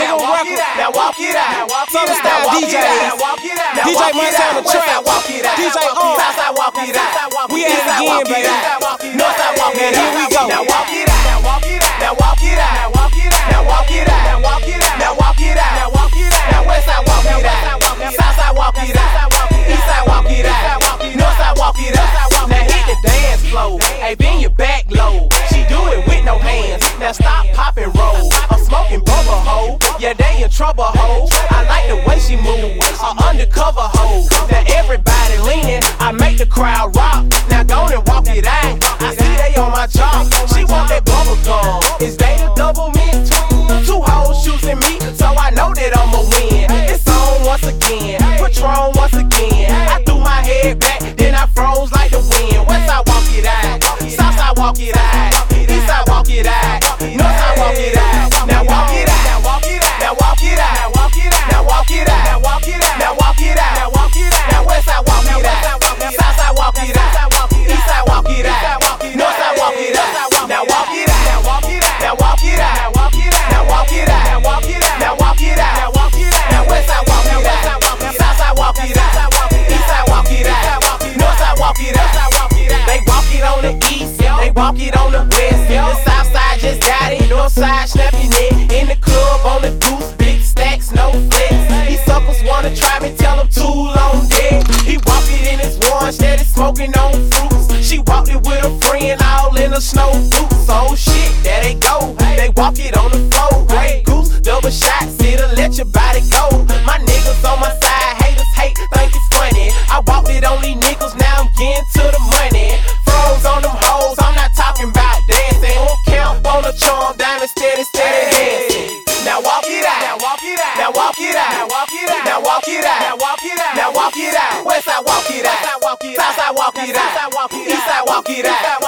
Hollywood Record. Now walk it out. Southern Style DJs. DJ Montana Trap. DJ On. We at it again, baby. Man, here we go. Now walk it out. Now walk it out. Now walk it out. Now walk it out. Now walk it out. Now walk it out. Now walk it out. Now walk it out. Now Westside walk it out. Southside walk it out. Eastside walk it out. Northside walk it out. Now hit the dance floor. Hey, bend your back low. She do it with no hands. Now stop, pop and roll. I'm smoking bubble hoe. Yeah, they in trouble hoe. I like the way she move. Undercover hoe. Now everybody leaning. I make the crowd rock. Now go and walk it out. I see they on my job. She want that bubble gum. Is they the double mint? Two hoes choosing me, so I know that I'ma win. It's on once again. Patron once again. I threw my head back, then I froze like the wind. Westside walk it out. Southside walk it out. Eastside walk it out. Northside walk it out. Now walk it out. Now walk it out. Now walk it out. Now walk it out. Now walk it out. Now walk it out. Now walk it out. Now walk it out. Now Westside walk it out. Southside walk it out. Eastside walk it out. Northside walk it out. Now walk it out. Now walk it out. Now walk it out. Now walk it out. Now walk it out. Now walk it out. Now walk it out. Now walk it out. Now Westside walk it out. Southside walk it out. Eastside walk it out. Northside walk it out. They walk it on the east. They walk it on the west. The south side just got it. North side snapping it. In the club on the goose. Big stacks, no flex. These suckers wanna try me, tell them too long dead. He walk it in his one, steady smoking on fruits. She walked it with a friend, all in a snow boots. Oh shit, there they go. They walk it on the floor. Grey goose, double shots, it'll let your body go. My niggas on my side, haters hate, think it's funny. I walked it on these niggas, now I'm getting to the money. Froze on them hoes, I'm not talking about dancing. Won't count on the charm, diamond steady dancing. Now walk it out. Now walk it out. Now walk it out. Now walk it out. Now walk it out. Now walk it out. Now walk it out. Westside walk it out. Southside walk it out. Eastside walk it out.